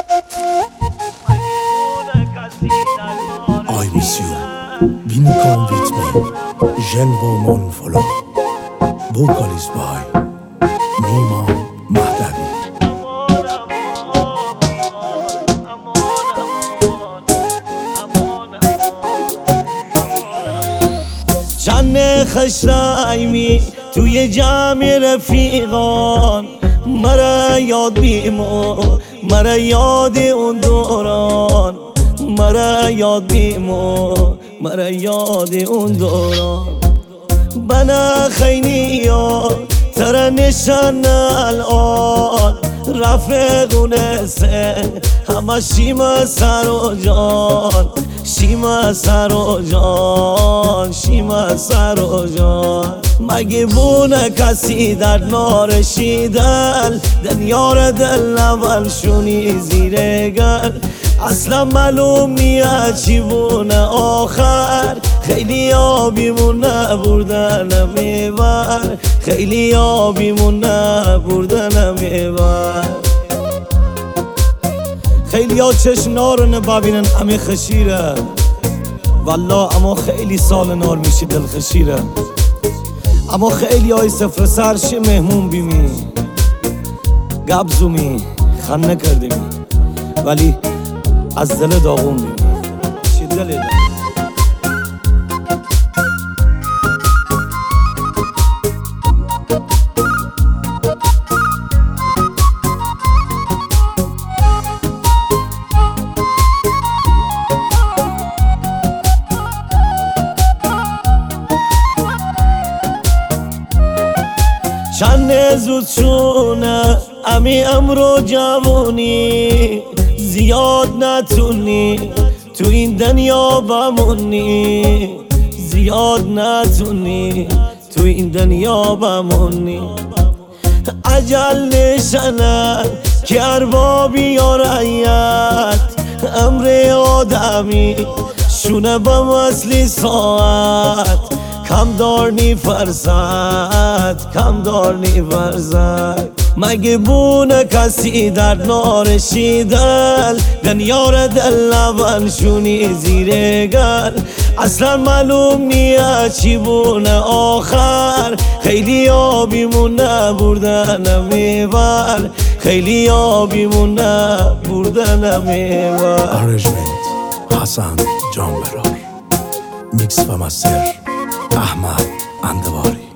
I miss you. Been come with me. Jelvo mon vola. Vocals by Nima Mahdavi. چند خشایمی توی جمع رفیقان، مرا یاد بیمون، مرا یاد اون دوران، مرا یاد بیمون، مرا یاد اون دوران. بنا خیلی ترى نشان الان رفقونه سه همه شیما سر و جان، شیما سر و جان، شیما سر و جان. مگه بونه کسی در نارشیدن دنیار دل اول شونی زیر گل، اصلا معلوم نیه چی بونه آخر. خیلی آبیمونه بردن میبر، خیلی آبیمونه بردن میبر. خیلی ها چشم نارونه ببینن همه خشیره، والله اما خیلی سال نار میشی دل خشیره. اما خیلی های سفر سرش مهمون بیمی گبزومی خنه کردیمی، ولی از دل داغون بیمی چی دلی داغون. چند زود چونه امی امرو جوونی، زیاد نتونی تو این دنیا بمونی، زیاد نتونی تو این دنیا بمونی. عجل نشنه که اربابی یا رعیت، امر آدمی شونه با مسلی ساعت. کم دار نی فرزد، کم دار نی فرزد. مگه بونه کسی در نارشیدن دنیار دل اول شونی زیر گل، اصلا معلوم نیه چی بونه آخر. خیلی آبیمونه بردن میبر، خیلی آبیمونه بردن میبر. Arrangement حسن جان برار. Mix و مستر احمد اندواری.